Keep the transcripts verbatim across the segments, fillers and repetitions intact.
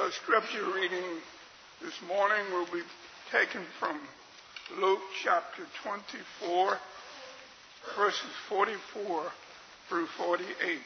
The scripture reading this morning will be taken from Luke chapter twenty-four, verses forty-four through forty-eight.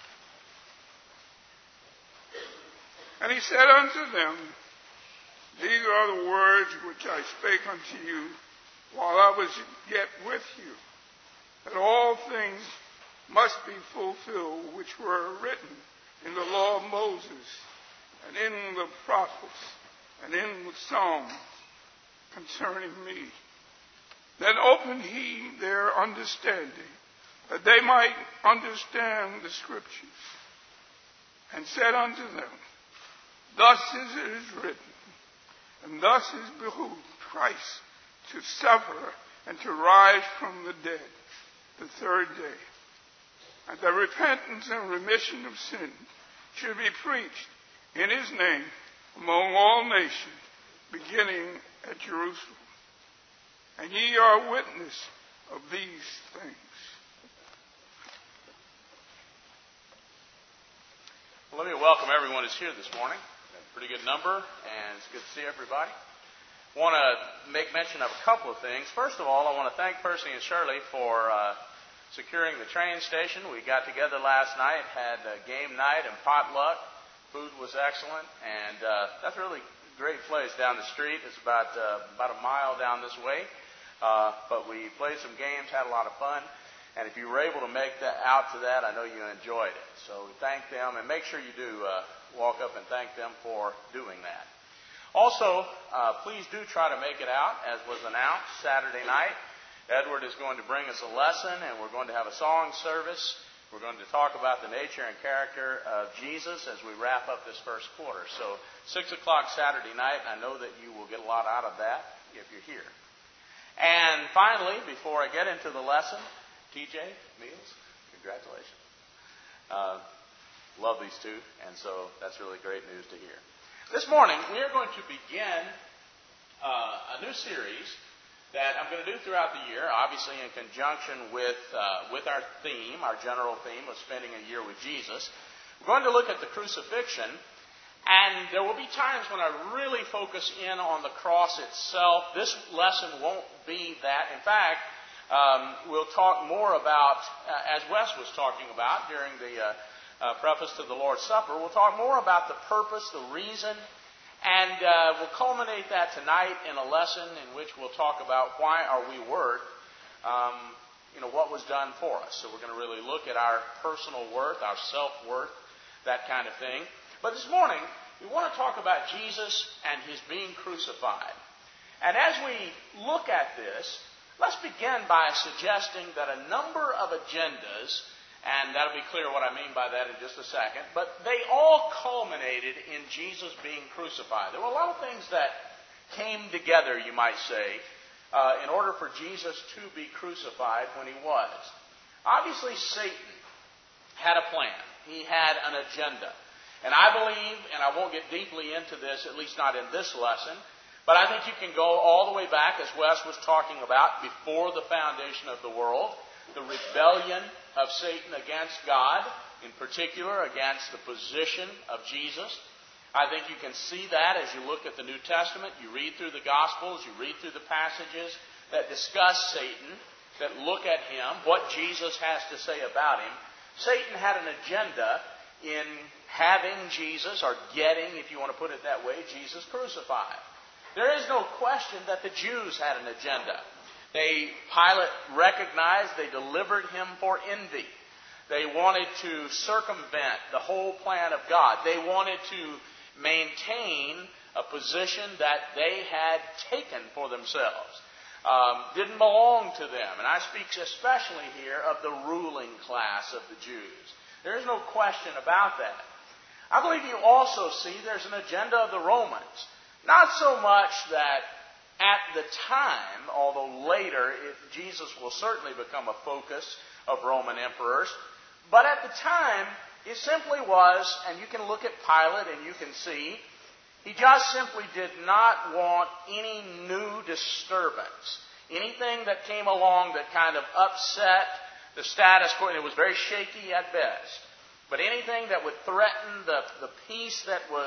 And he said unto them, These are the words which I spake unto you while I was yet with you, that all things must be fulfilled which were written in the law of Moses, and in the prophets, and in the Psalms concerning me. Then opened he their understanding, that they might understand the scriptures, and said unto them, Thus is it written, and thus is behooved Christ to suffer and to rise from the dead the third day, and that repentance and remission of sin should be preached in his name among all nations, beginning at Jerusalem. And ye are witness of these things. Well, let me welcome everyone who's here this morning. A pretty good number, and it's good to see everybody. I want to make mention of a couple of things. First of all, I want to thank Percy and Shirley for uh, securing the train station. We got together last night, had a game night and potluck. Food was excellent, and uh, that's a really great place down the street. It's about uh, about a mile down this way, uh, but we played some games, had a lot of fun, and if you were able to make that out to that, I know you enjoyed it. So we thank them, and make sure you do uh, walk up and thank them for doing that. Also, uh, please do try to make it out, as was announced Saturday night. Edward is going to bring us a lesson, and we're going to have a song service. We're going to talk about the nature and character of Jesus as we wrap up this first quarter. So, six o'clock Saturday night, I know that you will get a lot out of that if you're here. And finally, before I get into the lesson, T J, Meals, congratulations. Uh, love these two, and so that's really great news to hear. This morning, we are going to begin uh, a new series that I'm going to do throughout the year, obviously in conjunction with uh, with our theme, our general theme of spending a year with Jesus. We're going to look at the crucifixion, and there will be times when I really focus in on the cross itself. This lesson won't be that. In fact, um, we'll talk more about, uh, as Wes was talking about during the uh, uh, preface to the Lord's Supper, we'll talk more about the purpose, the reason, and uh, we'll culminate that tonight in a lesson in which we'll talk about why are we worth, um, you know, what was done for us. So we're going to really look at our personal worth, our self-worth, that kind of thing. But this morning, we want to talk about Jesus and his being crucified. And as we look at this, let's begin by suggesting that a number of agendas, and that'll be clear what I mean by that in just a second, but they all culminated in Jesus being crucified. There were a lot of things that came together, you might say, uh, in order for Jesus to be crucified when he was. Obviously, Satan had a plan. He had an agenda. And I believe, and I won't get deeply into this, at least not in this lesson, but I think you can go all the way back, as Wes was talking about, before the foundation of the world, the rebellion of Satan against God, in particular against the position of Jesus. I think you can see that as you look at the New Testament. You read through the Gospels, you read through the passages that discuss Satan, that look at him, what Jesus has to say about him. Satan had an agenda in having Jesus, or getting, if you want to put it that way, Jesus crucified. There is no question that the Jews had an agenda. They, Pilate recognized they delivered him for envy. They wanted to circumvent the whole plan of God. They wanted to maintain a position that they had taken for themselves. Um, didn't belong to them. And I speak especially here of the ruling class of the Jews. There is no question about that. I believe you also see there's an agenda of the Romans. Not so much that at the time, although later it, Jesus will certainly become a focus of Roman emperors, but at the time it simply was, and you can look at Pilate and you can see, he just simply did not want any new disturbance, anything that came along that kind of upset the status quo, and it was very shaky at best, but anything that would threaten the, the peace that was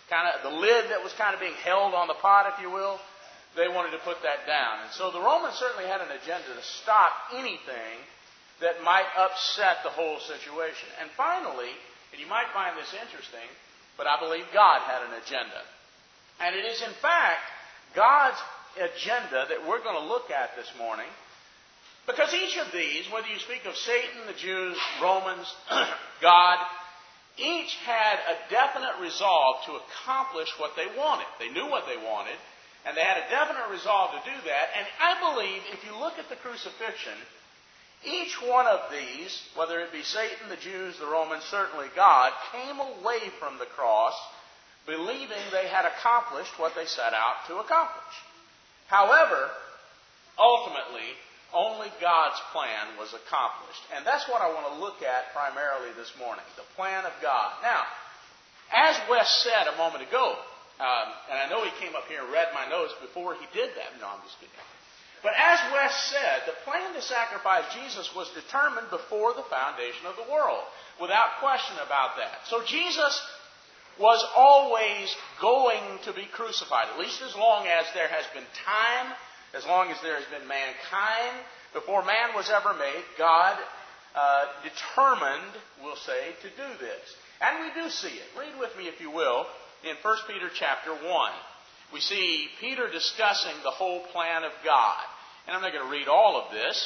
kind of the lid that was kind of being held on the pot, if you will, they wanted to put that down. And so the Romans certainly had an agenda to stop anything that might upset the whole situation. And finally, and you might find this interesting, but I believe God had an agenda. And it is in fact God's agenda that we're going to look at this morning, because each of these, whether you speak of Satan, the Jews, Romans, God, each had a definite resolve to accomplish what they wanted. They knew what they wanted, and they had a definite resolve to do that. And I believe if you look at the crucifixion, each one of these, whether it be Satan, the Jews, the Romans, certainly God, came away from the cross believing they had accomplished what they set out to accomplish. However, ultimately, only God's plan was accomplished. And that's what I want to look at primarily this morning, the plan of God. Now, as Wes said a moment ago, um, and I know he came up here and read my notes before he did that. No, I'm just kidding. But as Wes said, the plan to sacrifice Jesus was determined before the foundation of the world, without question about that. So Jesus was always going to be crucified, at least as long as there has been time, as long as there has been mankind. Before man was ever made, God uh, determined, we'll say, to do this. And we do see it. Read with me, if you will, in First Peter chapter one. We see Peter discussing the whole plan of God. And I'm not going to read all of this,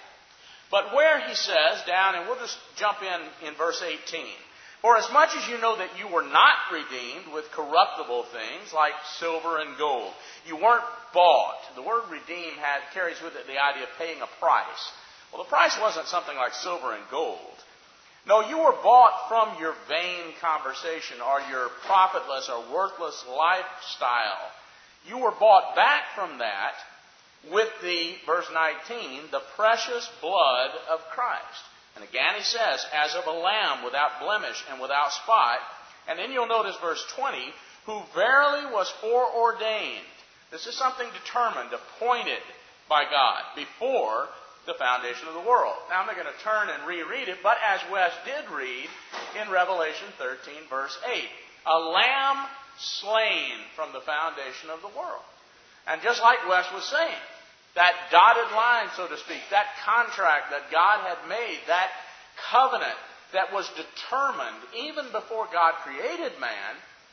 but where he says down, and we'll just jump in in verse eighteen. For as much as you know that you were not redeemed with corruptible things like silver and gold. You weren't bought. The word redeem had, carries with it the idea of paying a price. Well, the price wasn't something like silver and gold. No, you were bought from your vain conversation or your profitless or worthless lifestyle. You were bought back from that with the, verse nineteen, the precious blood of Christ. And again he says, as of a lamb without blemish and without spot. And then you'll notice verse twenty, who verily was foreordained. This is something determined, appointed by God before the foundation of the world. Now I'm not going to turn and reread it, but as Wes did read in Revelation thirteen, verse eight, a lamb slain from the foundation of the world. And just like Wes was saying, that dotted line, so to speak, that contract that God had made, that covenant that was determined even before God created man,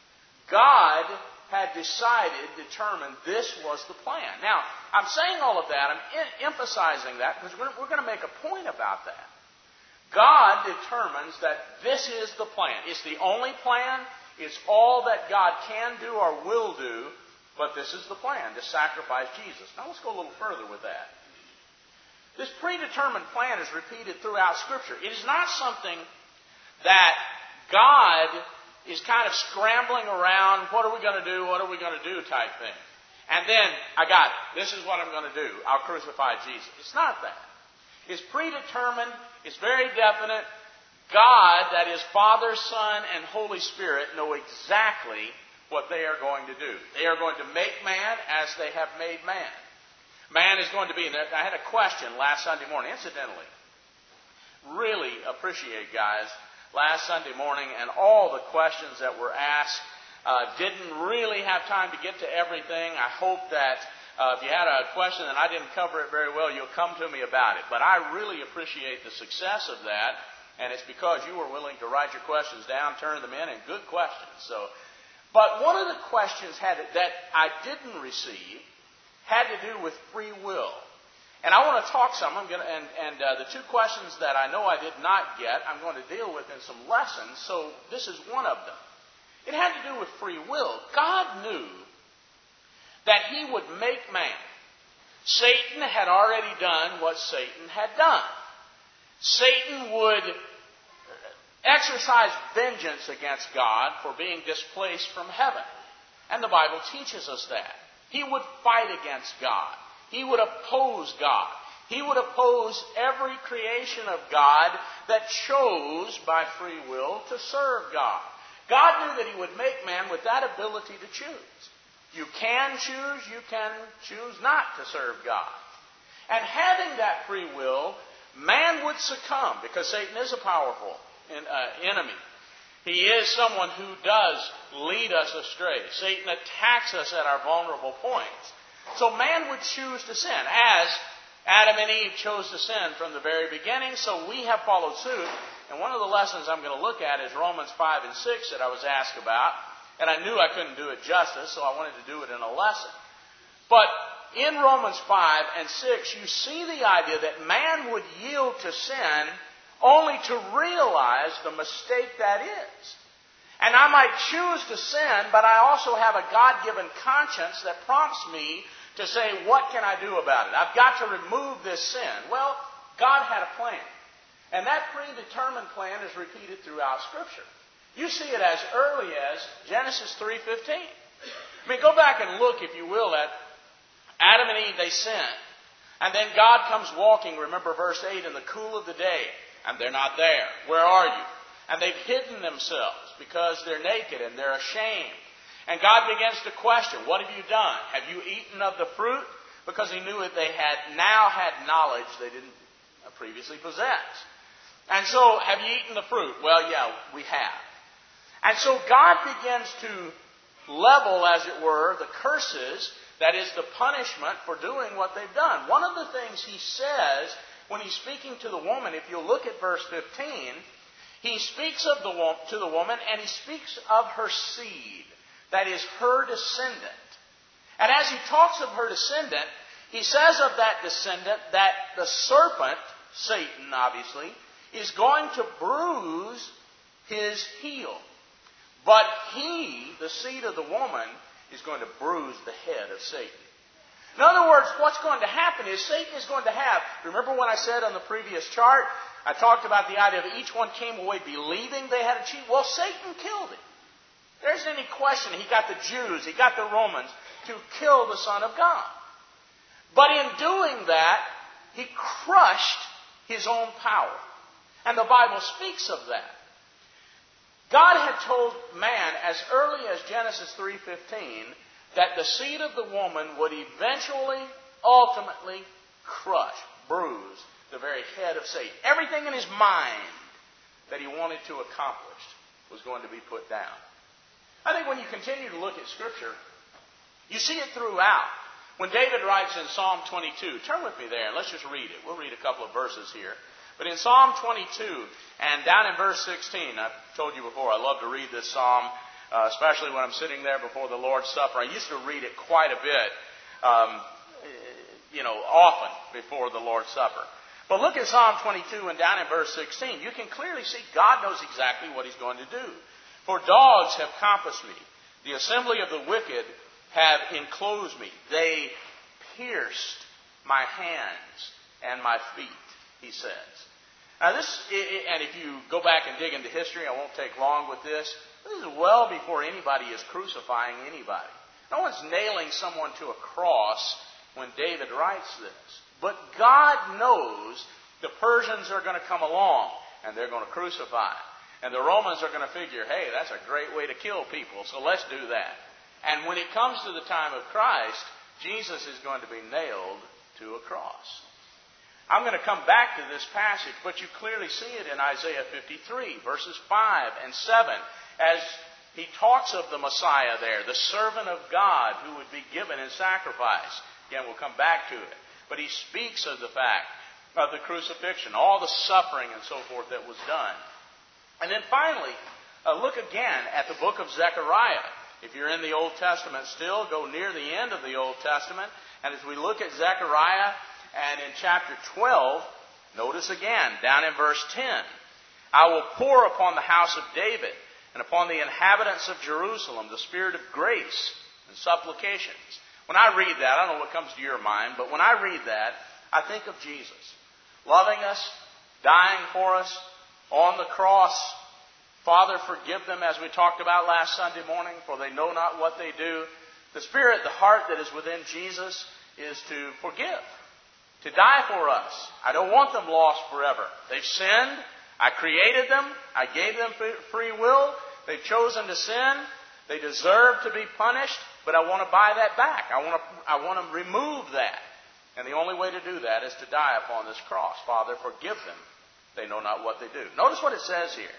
God had decided, determined this was the plan. Now, I'm saying all of that, I'm in, emphasizing that because we're, we're going to make a point about that. God determines that this is the plan. It's the only plan. It's all that God can do or will do. But this is the plan, to sacrifice Jesus. Now let's go a little further with that. This predetermined plan is repeated throughout Scripture. It is not something that God is kind of scrambling around, what are we going to do, what are we going to do type thing. And then, I got it. This is what I'm going to do. I'll crucify Jesus. It's not that. It's predetermined. It's very definite. God, that is Father, Son, and Holy Spirit, know exactly what they are going to do. They are going to make man as they have made man. Man is going to be, and I had a question last Sunday morning, incidentally. Really appreciate, guys, last Sunday morning and all the questions that were asked. Uh, didn't really have time to get to everything. I hope that uh, if you had a question and I didn't cover it very well, you'll come to me about it. But I really appreciate the success of that, and it's because you were willing to write your questions down, turn them in, and good questions. So. But one of the questions had, that I didn't receive had to do with free will. And I want to talk some, I'm going to, and, and uh, the two questions that I know I did not get, I'm going to deal with in some lessons, so this is one of them. It had to do with free will. God knew that He would make man. Satan had already done what Satan had done. Satan would exercise vengeance against God for being displaced from heaven. And the Bible teaches us that. He would fight against God. He would oppose God. He would oppose every creation of God that chose by free will to serve God. God knew that He would make man with that ability to choose. You can choose, you can choose not to serve God. And having that free will, man would succumb because Satan is a powerful uh, enemy. He is someone who does lead us astray. Satan attacks us at our vulnerable points. So man would choose to sin, as Adam and Eve chose to sin from the very beginning, so we have followed suit. And one of the lessons I'm going to look at is Romans five and six that I was asked about. And I knew I couldn't do it justice, so I wanted to do it in a lesson. But in Romans five and six, you see the idea that man would yield to sin only to realize the mistake that is. And I might choose to sin, but I also have a God-given conscience that prompts me to say, what can I do about it? I've got to remove this sin. Well, God had a plan. And that predetermined plan is repeated throughout Scripture. You see it as early as Genesis three fifteen. I mean, go back and look, if you will, at Adam and Eve, they sin. And then God comes walking, remember verse eight, in the cool of the day. And they're not there. Where are you? And they've hidden themselves because they're naked and they're ashamed. And God begins to question, what have you done? Have you eaten of the fruit? Because he knew that they had now had knowledge they didn't previously possess. And so, have you eaten the fruit? Well, yeah, we have. And so God begins to level, as it were, the curses, that is the punishment for doing what they've done. One of the things he says when he's speaking to the woman, if you look at verse fifteen, he speaks of the to the woman and he speaks of her seed, that is her descendant. And as he talks of her descendant, he says of that descendant that the serpent, Satan obviously, is going to bruise his heel. But he, the seed of the woman, is going to bruise the head of Satan. In other words, what's going to happen is Satan is going to have, remember what I said on the previous chart? I talked about the idea of each one came away believing they had achieved. Well, Satan killed him. There isn't any question. He got the Jews, he got the Romans to kill the Son of God. But in doing that, he crushed his own power. And the Bible speaks of that. God had told man as early as Genesis three fifteen that the seed of the woman would eventually, ultimately crush, bruise the very head of Satan. Everything in his mind that he wanted to accomplish was going to be put down. I think when you continue to look at Scripture, you see it throughout. When David writes in Psalm twenty-two, turn with me there and let's just read it. We'll read a couple of verses here. But in Psalm twenty-two, and down in verse sixteen, I've told you before, I love to read this psalm, uh, especially when I'm sitting there before the Lord's Supper. I used to read it quite a bit, um, you know, often before the Lord's Supper. But look at Psalm twenty-two and down in verse sixteen. You can clearly see God knows exactly what He's going to do. For dogs have compassed me. The assembly of the wicked have enclosed me. They pierced my hands and my feet, he says. Now this, and if you go back and dig into history, I won't take long with this. This is well before anybody is crucifying anybody. No one's nailing someone to a cross when David writes this. But God knows the Persians are going to come along and they're going to crucify. And the Romans are going to figure, hey, that's a great way to kill people, so let's do that. And when it comes to the time of Christ, Jesus is going to be nailed to a cross. I'm going to come back to this passage, but you clearly see it in Isaiah fifty-three, verses five and seven, as he talks of the Messiah there, the servant of God who would be given in sacrifice. Again, we'll come back to it. But he speaks of the fact of the crucifixion, all the suffering and so forth that was done. And then finally, uh, look again at the book of Zechariah. If you're in the Old Testament still, go near the end of the Old Testament. And as we look at Zechariah, and in chapter twelve, notice again, down in verse ten, I will pour upon the house of David and upon the inhabitants of Jerusalem the spirit of grace and supplications. When I read that, I don't know what comes to your mind, but when I read that, I think of Jesus loving us, dying for us, on the cross. Father, forgive them, as we talked about last Sunday morning, for they know not what they do. The spirit, the heart that is within Jesus is to forgive, to die for us. I don't want them lost forever. They've sinned. I created them. I gave them free will. They've chosen to sin. They deserve to be punished, but I want to buy that back. I want to, I want to remove that. And the only way to do that is to die upon this cross. Father, forgive them. They know not what they do. Notice what it says here.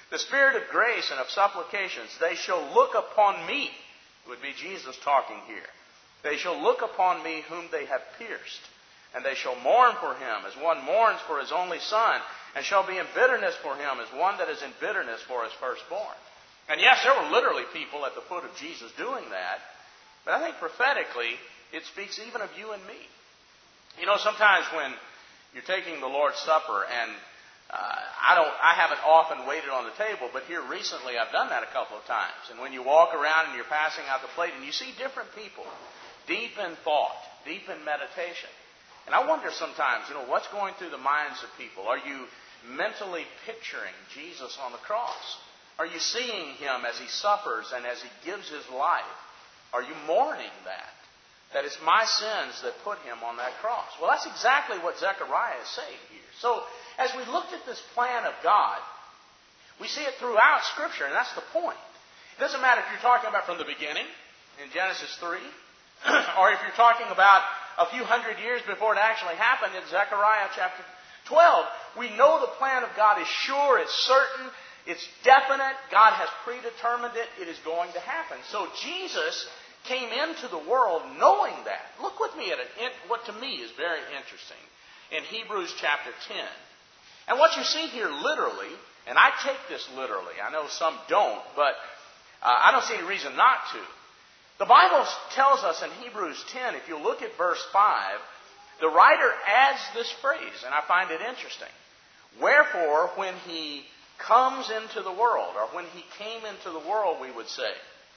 The Spirit of grace and of supplications, they shall look upon me. It would be Jesus talking here. They shall look upon me whom they have pierced. And they shall mourn for him as one mourns for his only son, and shall be in bitterness for him as one that is in bitterness for his firstborn. And yes, there were literally people at the foot of Jesus doing that. But I think prophetically, it speaks even of you and me. You know, sometimes when you're taking the Lord's Supper, and uh, I don't, I haven't often waited on the table, but here recently I've done that a couple of times. And when you walk around and you're passing out the plate, and you see different people, deep in thought, deep in meditation. And I wonder sometimes, you know, what's going through the minds of people? Are you mentally picturing Jesus on the cross? Are you seeing him as he suffers and as he gives his life? Are you mourning that? That it's my sins that put him on that cross. Well, that's exactly what Zechariah is saying here. So, as we looked at this plan of God, we see it throughout Scripture, and that's the point. It doesn't matter if you're talking about from the beginning, in Genesis three, or if you're talking about a few hundred years before it actually happened in Zechariah chapter twelve. We know the plan of God is sure, it's certain, it's definite. God has predetermined it. It is going to happen. So Jesus came into the world knowing that. Look with me at it, what to me is very interesting, in Hebrews chapter ten. And what you see here literally, and I take this literally, I know some don't, but uh, I don't see any reason not to. The Bible tells us in Hebrews ten, if you look at verse five, the writer adds this phrase, and I find it interesting. Wherefore, when he comes into the world, or when he came into the world, we would say,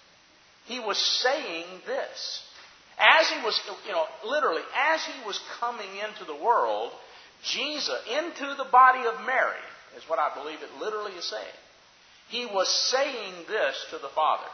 he was saying this. As he was, you know, literally, as he was coming into the world, Jesus, into the body of Mary, is what I believe it literally is saying. He was saying this to the Father.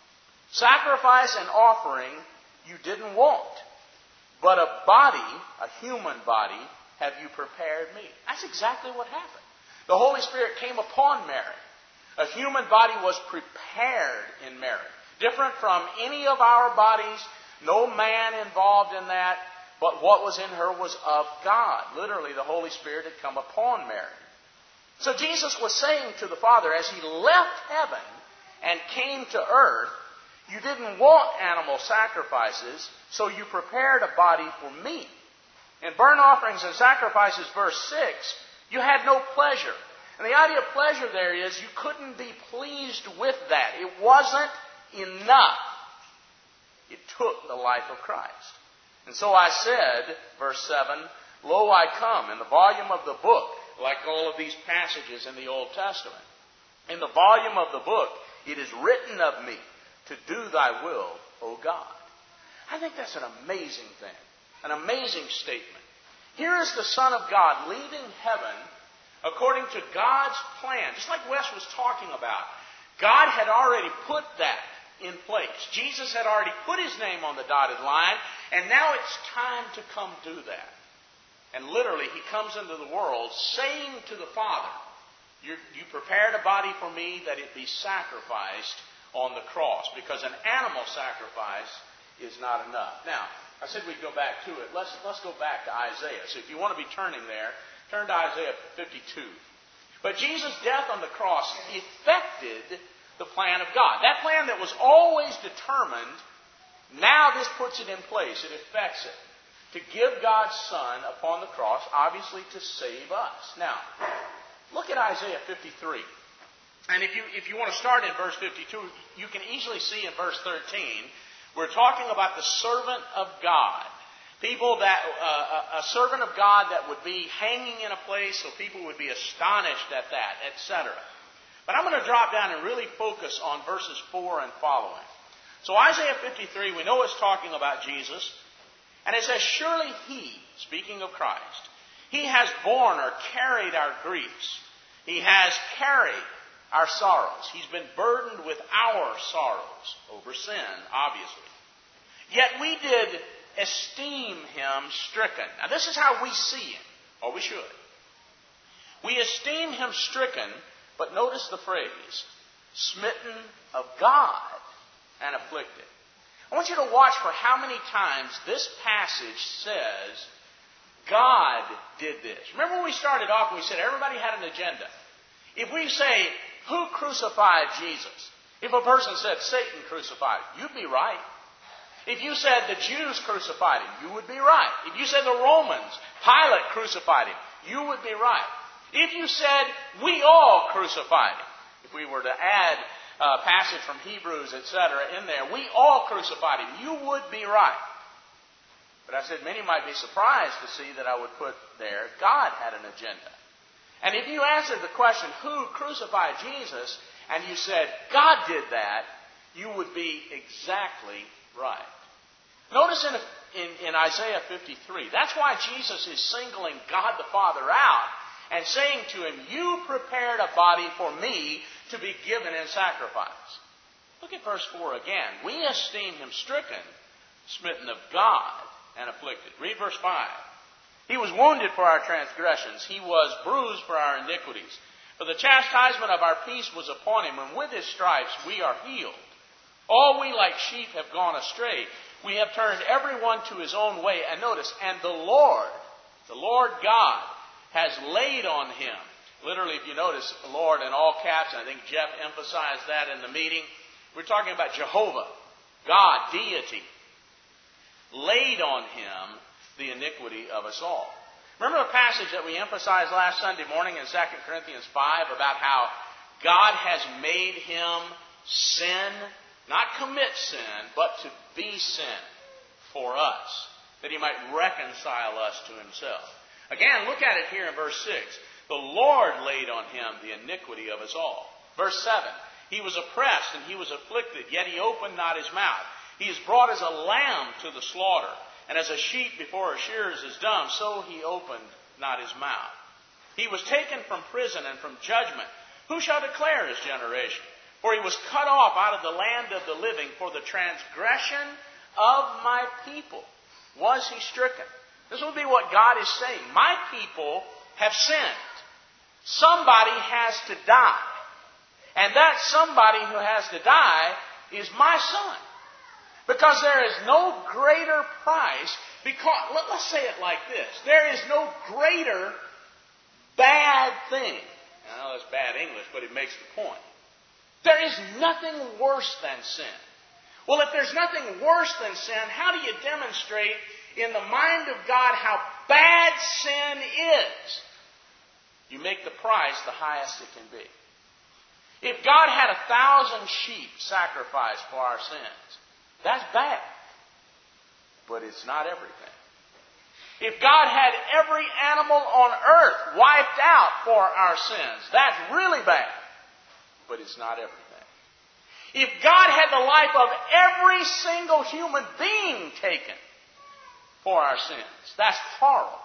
Sacrifice and offering you didn't want, but a body, a human body, have you prepared me. That's exactly what happened. The Holy Spirit came upon Mary. A human body was prepared in Mary. Different from any of our bodies, no man involved in that, but what was in her was of God. Literally, the Holy Spirit had come upon Mary. So Jesus was saying to the Father, as he left heaven and came to earth, you didn't want animal sacrifices, so you prepared a body for me. In burnt offerings and sacrifices, verse six, you had no pleasure. And the idea of pleasure there is you couldn't be pleased with that. It wasn't enough. It took the life of Christ. And so I said, verse seven, Lo, I come, in the volume of the book, like all of these passages in the Old Testament. In the volume of the book, it is written of me, to do thy will, O God. I think that's an amazing thing. An amazing statement. Here is the Son of God leaving heaven according to God's plan. Just like Wes was talking about. God had already put that in place. Jesus had already put his name on the dotted line, and now it's time to come do that. And literally, he comes into the world saying to the Father, you you prepared a body for me that it be sacrificed on the cross, because an animal sacrifice is not enough. Now, I said we'd go back to it. Let's, let's go back to Isaiah. So if you want to be turning there, turn to Isaiah fifty-two. But Jesus' death on the cross effected the plan of God. That plan that was always determined, now this puts it in place. It effects it. To give God's Son upon the cross, obviously to save us. Now, look at Isaiah fifty-three. And if you if you want to start in verse fifty-two, you can easily see in verse thirteen, we're talking about the servant of God. People that, uh, a servant of God that would be hanging in a place so people would be astonished at that, et cetera. But I'm going to drop down and really focus on verses four and following. So Isaiah fifty-three, we know it's talking about Jesus. And it says, surely he, speaking of Christ, he has borne or carried our griefs. He has carried our sorrows. He's been burdened with our sorrows over sin, obviously. Yet we did esteem him stricken. Now this is how we see him, or we should. We esteem him stricken, but notice the phrase, smitten of God and afflicted. I want you to watch for how many times this passage says, God did this. Remember when we started off and we said everybody had an agenda. If we say, who crucified Jesus? If a person said Satan crucified him, you'd be right. If you said the Jews crucified him, you would be right. If you said the Romans, Pilate crucified him, you would be right. If you said we all crucified him, if we were to add a passage from Hebrews, et cetera, in there, we all crucified him, you would be right. But I said many might be surprised to see that I would put there, God had an agenda. And if you answered the question, who crucified Jesus, and you said, God did that, you would be exactly right. Notice in, in, in Isaiah fifty-three, that's why Jesus is singling God the Father out and saying to him, you prepared a body for me to be given in sacrifice. Look at verse four again. We esteem him stricken, smitten of God, and afflicted. Read verse five. He was wounded for our transgressions. He was bruised for our iniquities. For the chastisement of our peace was upon him, and with his stripes we are healed. All we like sheep have gone astray. We have turned everyone to his own way. And notice, and the Lord, the Lord God, has laid on him. Literally, if you notice, Lord in all caps, and I think Jeff emphasized that in the meeting, we're talking about Jehovah, God, deity, laid on him the iniquity of us all. Remember the passage that we emphasized last Sunday morning in Second Corinthians five about how God has made him sin, not commit sin, but to be sin for us, that he might reconcile us to himself. Again, look at it here in verse six. The Lord laid on him the iniquity of us all. Verse seven. He was oppressed and he was afflicted, yet he opened not his mouth. He is brought as a lamb to the slaughter, and as a sheep before her shearers is dumb, so he opened not his mouth. He was taken from prison and from judgment. Who shall declare his generation? For he was cut off out of the land of the living. For the transgression of my people was he stricken. This will be what God is saying. My people have sinned. Somebody has to die. And that somebody who has to die is my son. Because there is no greater price, because, let, let's say it like this. There is no greater bad thing. I know that's bad English, but it makes the point. There is nothing worse than sin. Well, if there's nothing worse than sin, how do you demonstrate in the mind of God how bad sin is? You make the price the highest it can be. If God had a thousand sheep sacrificed for our sins, that's bad. But it's not everything. If God had every animal on earth wiped out for our sins, that's really bad. But it's not everything. If God had the life of every single human being taken for our sins, that's horrible.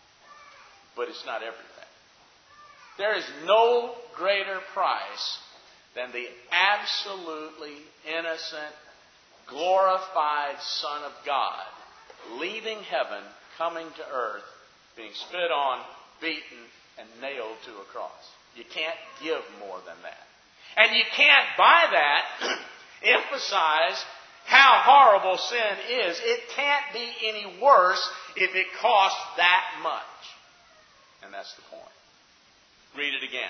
But it's not everything. There is no greater price than the absolutely innocent, glorified Son of God, leaving heaven, coming to earth, being spit on, beaten, and nailed to a cross. You can't give more than that. And you can't, by that, emphasize how horrible sin is. It can't be any worse if it costs that much. And that's the point. Read it again.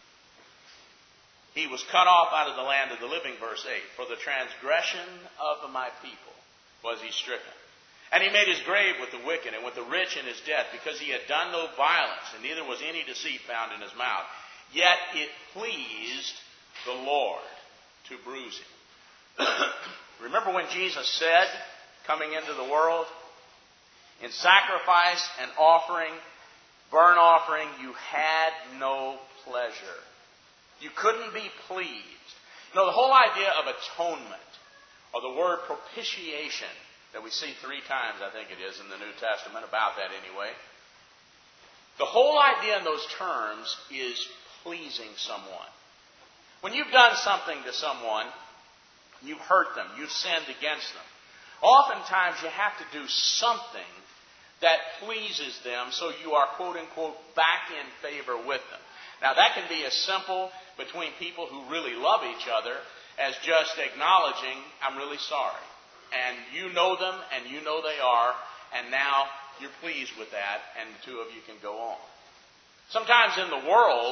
He was cut off out of the land of the living, verse eight. For the transgression of my people was he stricken. And he made his grave with the wicked and with the rich in his death, because he had done no violence, and neither was any deceit found in his mouth. Yet it pleased the Lord to bruise him. Remember when Jesus said, coming into the world, in sacrifice and offering, burnt offering, you had no pleasure. You couldn't be pleased. You know, the whole idea of atonement, or the word propitiation, that we see three times, I think it is, in the New Testament, about that anyway. The whole idea in those terms is pleasing someone. When you've done something to someone, you've hurt them, you've sinned against them. Oftentimes you have to do something that pleases them so you are, quote unquote, back in favor with them. Now that can be as simple between people who really love each other as just acknowledging, I'm really sorry. And you know them and you know they are, and now you're pleased with that, and the two of you can go on. Sometimes in the world,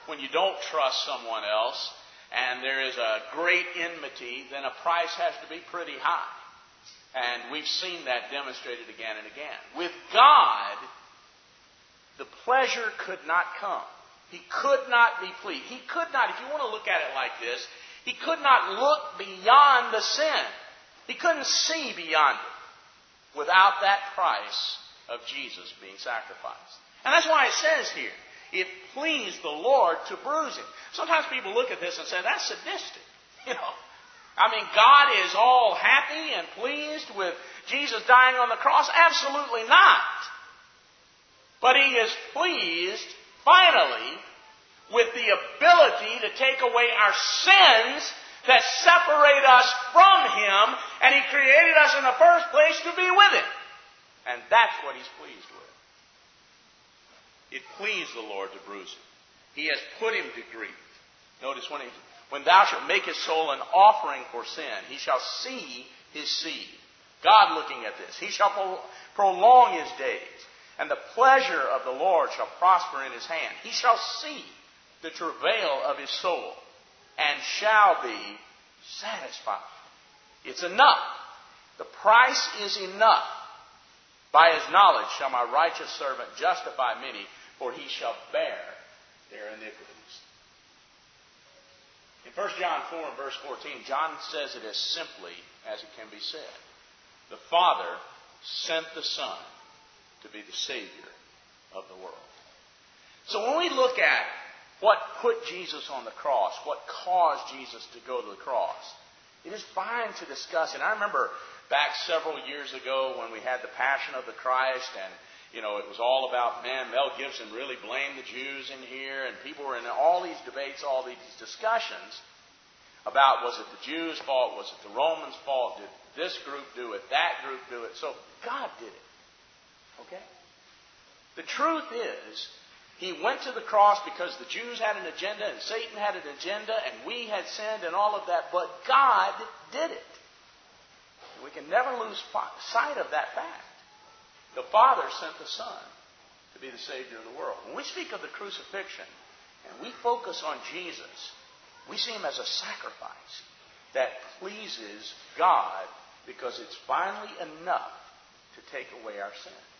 when you don't trust someone else and there is a great enmity, then a price has to be pretty high. And we've seen that demonstrated again and again. With God, the pleasure could not come. He could not be pleased. He could not, if you want to look at it like this, he could not look beyond the sin. He couldn't see beyond it without that price of Jesus being sacrificed. And that's why it says here, it pleased the Lord to bruise him. Sometimes people look at this and say, that's sadistic. You know, I mean, God is all happy and pleased with Jesus dying on the cross? Absolutely not. But he is pleased, finally, with the ability to take away our sins that separate us from him, and he created us in the first place to be with him. And that's what he's pleased with. It pleased the Lord to bruise him. He has put him to grief. Notice when he, when thou shalt make his soul an offering for sin, he shall see his seed. God looking at this. He shall pro- prolong his days, and the pleasure of the Lord shall prosper in his hand. He shall see the travail of his soul, and shall be satisfied. It's enough. The price is enough. By his knowledge shall my righteous servant justify many, for he shall bear their iniquities. In First John four and verse fourteen, John says it as simply as it can be said. The Father sent the Son to be the Savior of the world. So when we look at what put Jesus on the cross, what caused Jesus to go to the cross, it is fine to discuss it. I remember back several years ago when we had the Passion of the Christ, and you know, it was all about, man, Mel Gibson really blamed the Jews in here, and people were in all these debates, all these discussions about, was it the Jews' fault, was it the Romans' fault, did this group do it, that group do it? So God did it. Okay? The truth is, he went to the cross because the Jews had an agenda and Satan had an agenda and we had sinned and all of that, but God did it. We can never lose sight of that fact. The Father sent the Son to be the Savior of the world. When we speak of the crucifixion and we focus on Jesus, we see him as a sacrifice that pleases God because it's finally enough to take away our sins.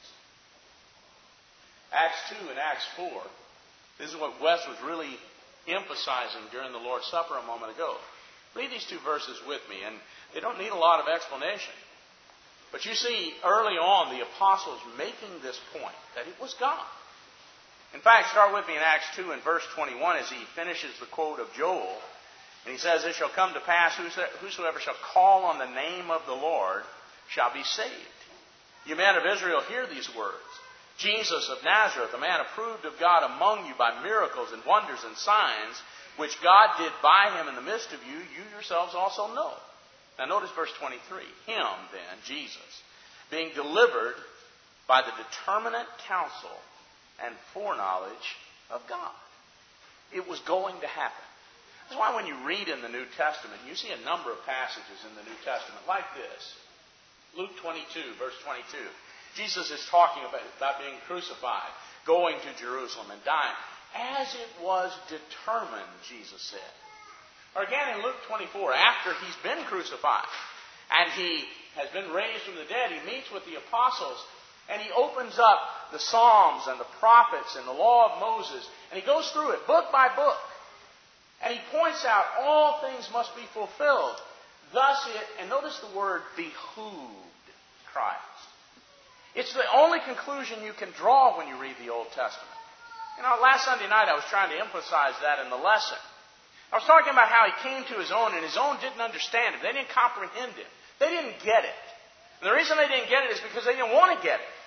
Acts two and Acts four, this is what Wes was really emphasizing during the Lord's Supper a moment ago. Read these two verses with me, and they don't need a lot of explanation. But you see early on the apostles making this point, that it was God. In fact, start with me in Acts two and verse twenty-one as he finishes the quote of Joel. And he says, it shall come to pass, whosoever shall call on the name of the Lord shall be saved. You men of Israel, hear these words. Jesus of Nazareth, a man approved of God among you by miracles and wonders and signs, which God did by him in the midst of you, you yourselves also know. Now notice verse twenty-three. Him, then, Jesus, being delivered by the determinate counsel and foreknowledge of God. It was going to happen. That's why when you read in the New Testament, you see a number of passages in the New Testament like this. Luke twenty-two, verse twenty-two. Jesus is talking about, about being crucified, going to Jerusalem and dying. As it was determined, Jesus said. Or again in Luke twenty-four, after he's been crucified and he has been raised from the dead, he meets with the apostles and he opens up the Psalms and the prophets and the law of Moses, and he goes through it book by book. And he points out all things must be fulfilled. Thus it, and notice the word behooved Christ. It's the only conclusion you can draw when you read the Old Testament. You know, last Sunday night I was trying to emphasize that in the lesson. I was talking about how he came to his own, and his own didn't understand him. They didn't comprehend him. They didn't get it. And the reason they didn't get it is because they didn't want to get it.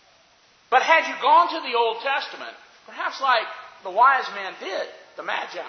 But had you gone to the Old Testament, perhaps like the wise man did, the Magi,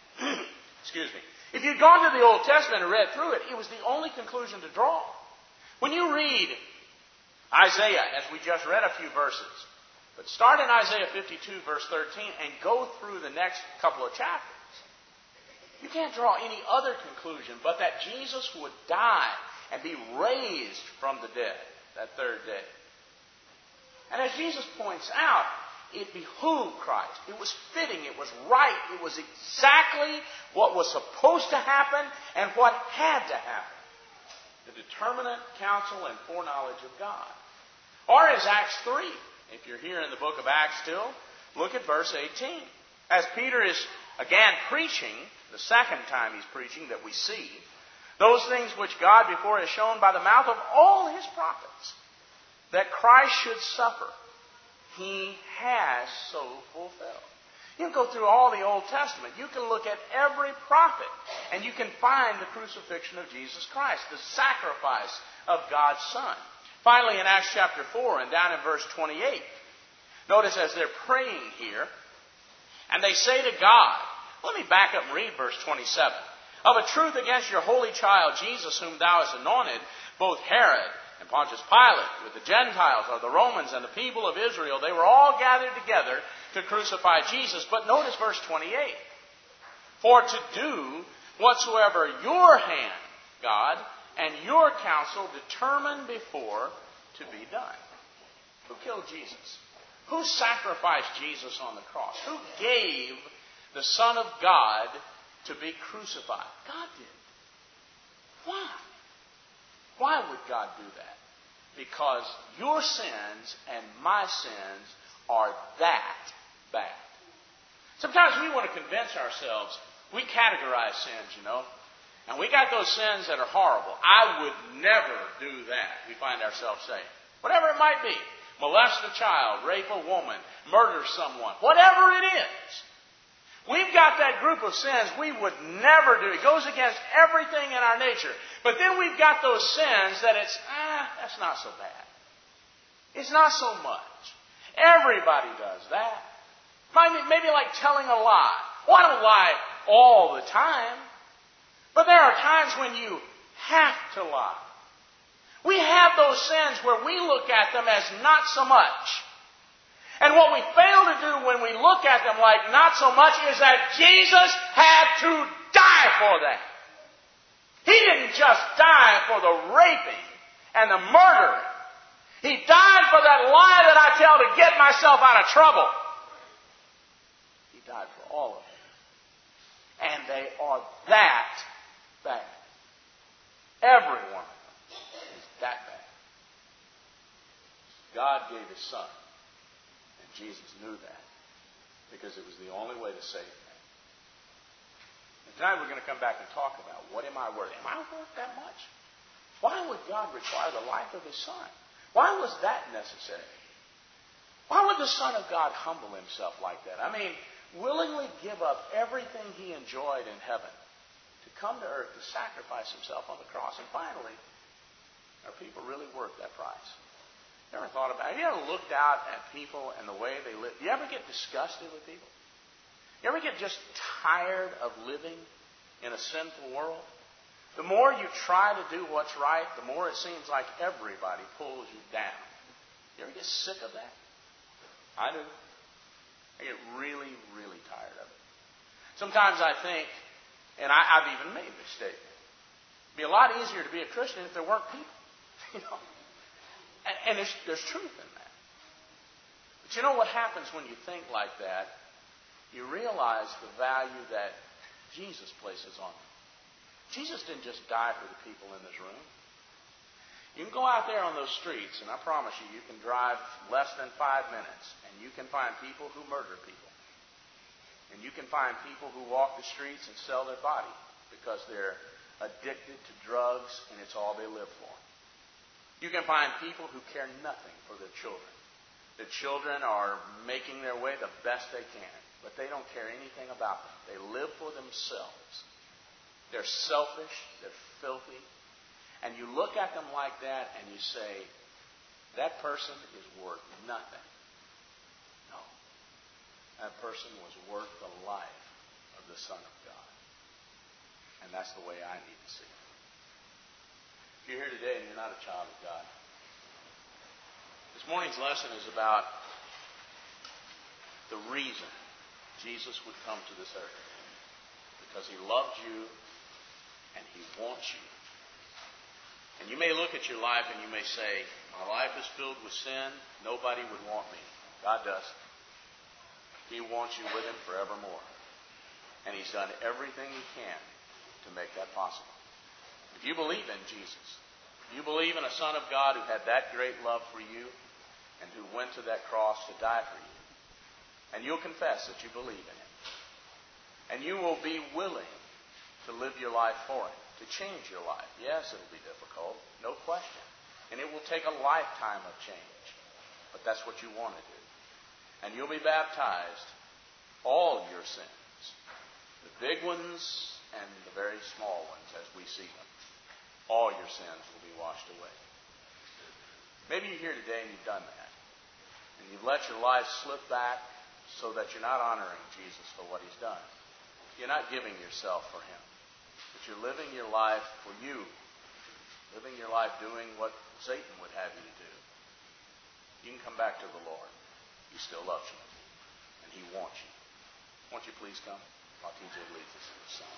excuse me, if you'd gone to the Old Testament and read through it, it was the only conclusion to draw. When you read Isaiah, as we just read a few verses, but start in Isaiah fifty-two, verse thirteen, and go through the next couple of chapters, you can't draw any other conclusion but that Jesus would die and be raised from the dead that third day. And as Jesus points out, it behooved Christ. It was fitting. It was right. It was exactly what was supposed to happen and what had to happen. The determinate counsel and foreknowledge of God. Or as Acts three. If you're here in the book of Acts still, look at verse eighteen. As Peter is again preaching, the second time he's preaching that we see, those things which God before has shown by the mouth of all His prophets, that Christ should suffer, He has so fulfilled. You can go through all the Old Testament. You can look at every prophet, and you can find the crucifixion of Jesus Christ, the sacrifice of God's Son. Finally, in Acts chapter four and down in verse twenty-eight, notice as they're praying here, and they say to God, let me back up and read verse twenty-seven. Of a truth against your holy child, Jesus, whom thou hast anointed, both Herod and Pontius Pilate, with the Gentiles, or the Romans, and the people of Israel, they were all gathered together to crucify Jesus. But notice verse twenty-eight. For to do whatsoever your hand, God, and your counsel determined before to be done. Who killed Jesus? Who sacrificed Jesus on the cross? Who gave the Son of God to be crucified? God did. Why? Why would God do that? Because your sins and my sins are that bad. Sometimes we want to convince ourselves, we categorize sins, you know, and we got those sins that are horrible. I would never do that, we find ourselves saying. Whatever it might be. Molest a child, rape a woman, murder someone, whatever it is. We've got that group of sins we would never do. It goes against everything in our nature. But then we've got those sins that it's, ah, that's not so bad. It's not so much. Everybody does that. Maybe like telling a lie. Well, I don't lie all the time. But there are times when you have to lie. We have those sins where we look at them as not so much. And what we fail to do when we look at them like not so much is that Jesus had to die for that. He didn't just die for the raping and the murdering. He died for that lie that I tell to get myself out of trouble. He died for all of them. And they are that bad. Every one of them is that bad. God gave His Son. And Jesus knew that. Because it was the only way to save man. And tonight we're going to come back and talk about, what am I worth? Am I worth that much? Why would God require the life of His Son? Why was that necessary? Why would the Son of God humble Himself like that? I mean, willingly give up everything He enjoyed in heaven to come to earth to sacrifice Himself on the cross. And finally, are people really worth that price? You ever thought about it? Have you ever looked out at people and the way they live? Do you ever get disgusted with people? You ever get just tired of living in a sinful world? The more you try to do what's right, the more it seems like everybody pulls you down. You ever get sick of that? I do. I get really, really tired of it. Sometimes I think, and I, I've even made this statement, it'd be a lot easier to be a Christian if there weren't people. You know? And, and there's, there's truth in that. But you know what happens when you think like that? You realize the value that Jesus places on them. Jesus didn't just die for the people in this room. You can go out there on those streets, and I promise you, you can drive less than five minutes, and you can find people who murder people. And you can find people who walk the streets and sell their body because they're addicted to drugs, and it's all they live for. You can find people who care nothing for their children. The children are making their way the best they can, but they don't care anything about them. They live for themselves. They're selfish. They're filthy. And you look at them like that and you say, that person is worth nothing. No. That person was worth the life of the Son of God. And that's the way I need to see it. If you're here today and you're not a child of God, this morning's lesson is about the reason Jesus would come to this earth. Because He loved you and He wants you. And you may look at your life and you may say, my life is filled with sin. Nobody would want me. God does. He wants you with Him forevermore. And He's done everything He can to make that possible. If you believe in Jesus, if you believe in a Son of God who had that great love for you and who went to that cross to die for you, and you'll confess that you believe in Him, and you will be willing to live your life for Him, to change your life. Yes, it'll be difficult, no question. And it will take a lifetime of change. But that's what you want to do. And you'll be baptized, all your sins, the big ones and the very small ones as we see them. All your sins will be washed away. Maybe you're here today and you've done that. And you've let your life slip back so that you're not honoring Jesus for what He's done. You're not giving yourself for Him. But you're living your life for you. Living your life doing what Satan would have you to do. You can come back to the Lord. He still loves you. And He wants you. Won't you please come while T J leads us in this song?